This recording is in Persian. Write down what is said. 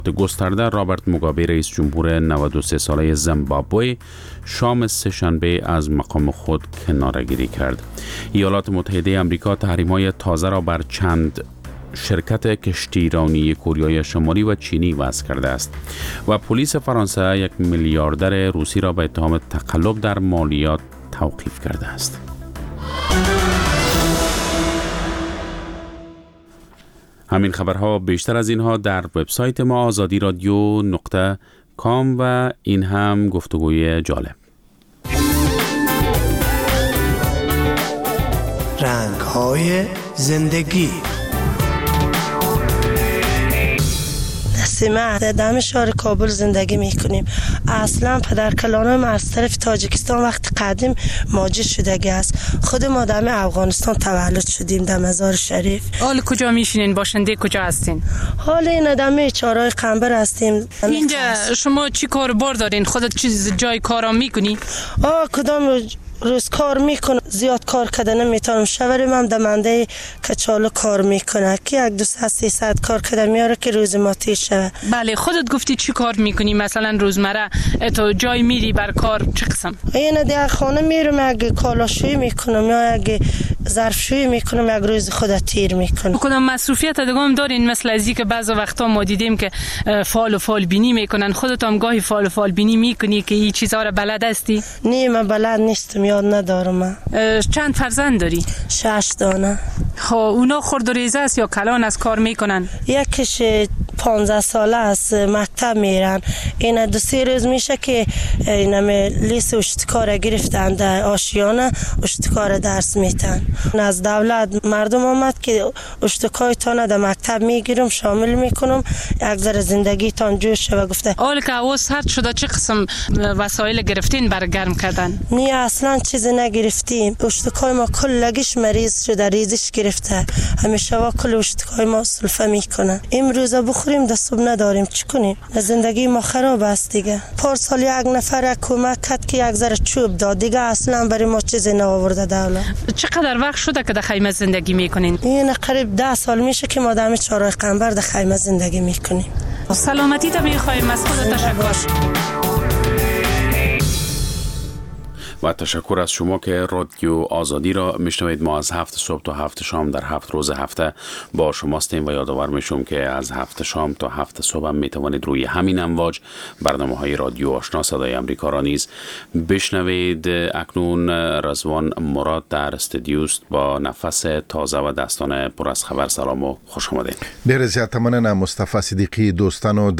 گسترده رابرت موگابه رئیس جمهور 93 ساله زیمبابوه شام سه‌شنبه از مقام خود کناره‌گیری کرد. ایالات متحده آمریکا تحریم‌های تازه را بر چند شرکت کشتیرانی کوریای شمالی و چینی وضع کرده است و پلیس فرانسه یک میلیاردر روسی را به اتهام تقلب در مالیات توقیف کرده است. همین خبرها بیشتر از اینها در وبسایت ما azadiradio.com و این هم گفتگوی جالب. رنگ‌های زندگی. ما در شهر کابل زندگی میکنیم. اصلا پدرکلانه ما از طرف تاجیکستان وقت قدیم ماجر شدگی است. خود ما در افغانستان تولد شدیم در مزار شریف. حال کجا میشینین؟ باشنده کجا هستین؟ حال این در چهارراه قنبر هستیم. اینجا شما چی کار بار دارین؟ خودت چیز جای کارا میکنی؟ کدام روز کار میکنم، زیاد کار کردن نمیتونم. شورم هم دمنده کچالو کار میکنه که 100-300 کار کردن میاره که روز ما تیر شود. بله، خودت گفتی چی کار میکنی؟ مثلا روزمره تو جای میری بر کار چه قسم؟ این در خانه میرم، یک کالاشویی میکنم یا یک ظرفشویی میکنم، یک روز خود تیر میکنم. کدام مصروفیت دیگه دارین؟ مثل ازی که بعضی وقتا ما دیدیم که فال و فال بینی میکنن. خودت هم گاهی فال و فال بینی میکنی که این چیزا رو بلد هستی؟ نه، من بلد نیستم، یاد ندارم. چند فرزند داری؟ 6 دانه. خب اونا خرد و ریزه است یا کلان از کار میکنن؟ یکیش 15 ساله است، مکتب میرن. این 2-3 روز میشه که اینا لیست اشتکار گرفتن در آشیانه، اشتکار درس میتن. از دولت مردم آمد که اشتکایتان در مکتب میگیرم، شامل میکنم، یک ذره زندگیتان جوش و گفته. حالا که هوا سرد شده چه قسم وسایل گرفتین برای گرم کردن؟ نه اصلا چیزی نگرفتیم. اشتکای ما کلگیش مریض شده، ریزش گرفته. همیشه وا کل اشتکای ما سلفه میکنن. امروز بخوریم دست صبح نداریم، چی کنیم؟ زندگی ما خراب است دیگه. پارسال یک نفر کمک کرد که یک ذره چوب داد، دیگه اصلا برای ما چیزی نآورده دولت. چقدر وقت شده که در خیمه زندگی میکنین؟ این قریب 10 سال میشه که ما در چهارراه قنبر در خیمه زندگی میکنیم. سلامتی تا میخوایم. از خودت تشکر. و تشکر از شما که رادیو آزادی را میشنوید. ما از 7 صبح تا 7 شام در 7 روز هفته با شما هستیم و یادآور میشم که از 7 شام تا 7 صبح هم میتوانید روی همین امواج برنامه‌های رادیو آشنا صدای آمریکا را نیز بشنوید. اکنون رضوان مراد در استودیوست با نفس تازه و دستان پر از خبر. سلام و خوش آمدید. ډیر زیات مننه مصطفی صدیقی. دوستانو